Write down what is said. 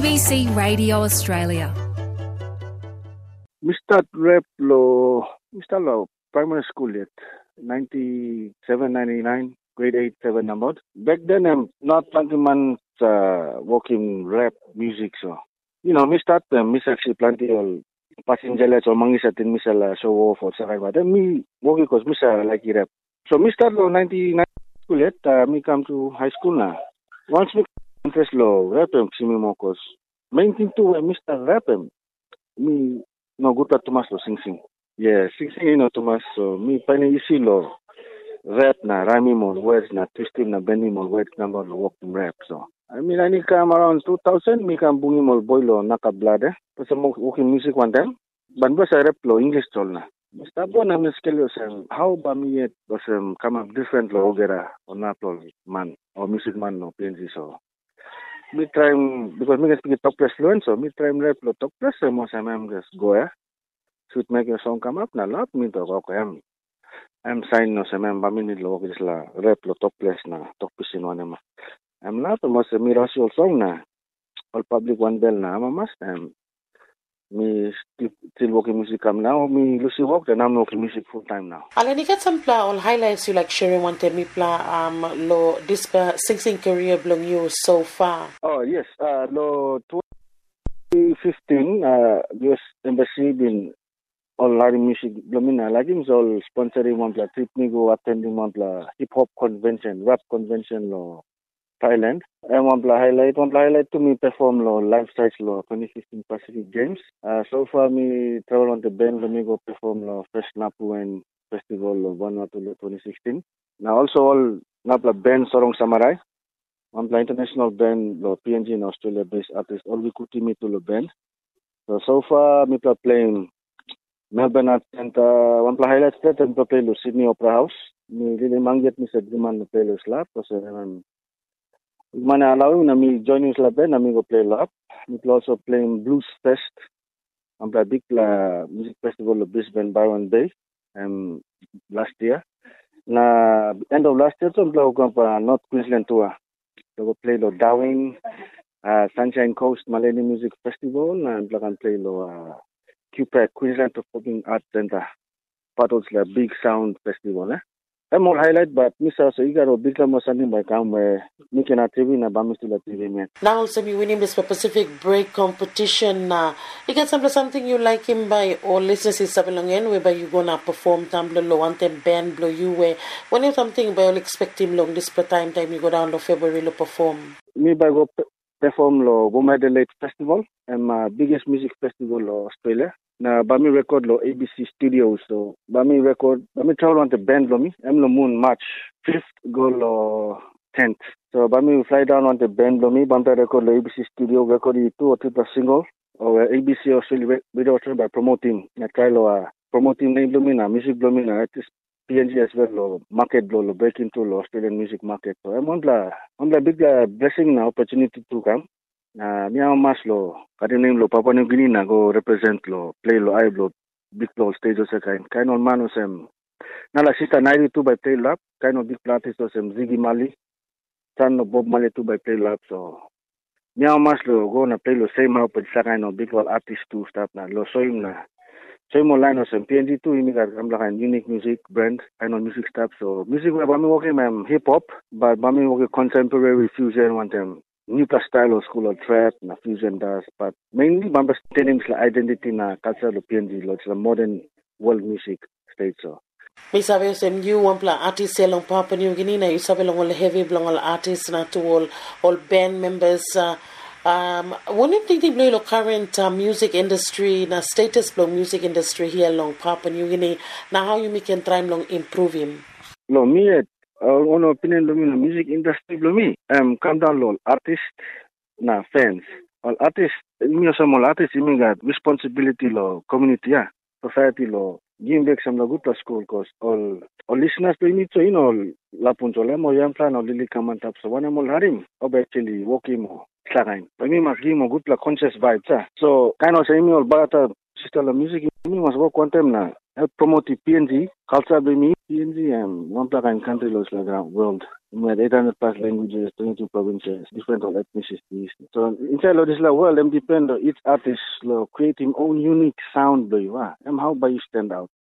ABC Radio Australia. Mr. Rap Mr. Primary School yet, 97, 99, grade 8, 7 number. Back then, I'm not plenty man working rap music, so. Me start, miss actually plenty all passenger let's or mangi satin misal show off or something, but then me working because miss like rap. So me start 99 school yet, me come to high school now. Once me interest rap see me more cause main thing too when Mr. Rap me no good at Thomas sing. Yeah, sing Thomas so me finding easy rap na rhyming on words na twisting na bending on words number work rap so. I need come around 2000 me come bungi mol boy nakablad Kasi mo working music one time. But I rap English tol na. Basta po na skill how ba mi yet come up different ogera on apple man or music man no PNG so. Me try because me can speak top plus fluent so me try rap top plus so most I'm just go should make a song come up na lot me to okay I'm sign no sa ba mi ni lo la rap top plus na top pisin one ma. I'm not most me rasio song na all public one bell na mas me still working music now. Me Lucy work and I'm working music full time now. Alani get some pla all highlights you like sharing one time me pla lo this singing career belong you so far. Oh yes. Lo 2015 US Embassy been all Latin music blomina like him all sponsoring one pla trip me go attending one pla hip hop convention, rap convention lo Thailand. And one highlight to me perform live stage 2015 Pacific Games. So far me travel on the band let me go perform Fresh Napu and Festival Vanuatu 2016. Now also all Napla band Sorong Samurai. One international band PNG in Australia based artist all we could me to the band. So far me playing Melbourne Arts Centre. One highlight that and play Sydney Opera House. Me really manget me said man play slap because Mana allowing me join us la band, me go play lap. We also playing Blues Fest. I'm play big music festival of Brisbane Byron Bay last year. Na end of last year, so I'm play North Queensland tour. So go play Darwin, Sunshine Coast Malay Music Festival, and play QPAC Queensland Performing Arts Centre. Part of the big sound festival. I'm all highlight, but Mr. So you got a big more something by come where making a TV na bamis to the TV man. Now also be winning this Pacific Break competition. You got something you like him by or listeners is along in whereby you gonna perform Tumblr low one time band blow you where when you something by all expect him long this time you go down to February to perform. Me by go perform lo Adelaide Festival and biggest music festival Australia. Na Bami record ABC Studios so Bami travel on the band lo me I'm lo moon March 5th go 10th so Bami fly down on the band lo me Bami record ABC Studio record 2 or 3 single or ABC Australia video by promoting na try promoting name lo me na music lo me na artist PNG as well market lo break into Australian music market so I'm on the big blessing na opportunity to come Mia mas kadi name Papua New Guinea na go represent play I big stage or kind of man nala sita 92 by play lap kind of big artist Ziggy Marley son of Bob Marley 2 by play lap so Mia mas go na play same how but kind of big artist to start na so him line of PNG 2 I'm like unique music brand kind of music stuff so music where I'm working hip hop but I'm working contemporary fusion one time new style of school of trap na fusion does but mainly Bamba standing identity na culture of PNG it's a modern world music stage so me sabi you one pla artist along Papua New Guinea na you sabi long all heavy long all artists na to all band members when you think the current music industry na status blow music industry here along Papua New Guinea now how you make and try long improve him me on opinion lo me music industry lo me come down lo artist na fans all artists me some all artists me got responsibility lo community society lo give back some good school cause all listeners to me so la punto le mo yam plan lili come tap so one more harim actually working mo slagain but me must give mo good conscious vibes so kind of say me all bata sister la music me must work one time na help promote PNG culture by me PNG and one plug in country like world We had 800 plus languages, 22 provinces, different ethnicities. So inside this world, them depend on each artist create his own unique sound. How by you stand out?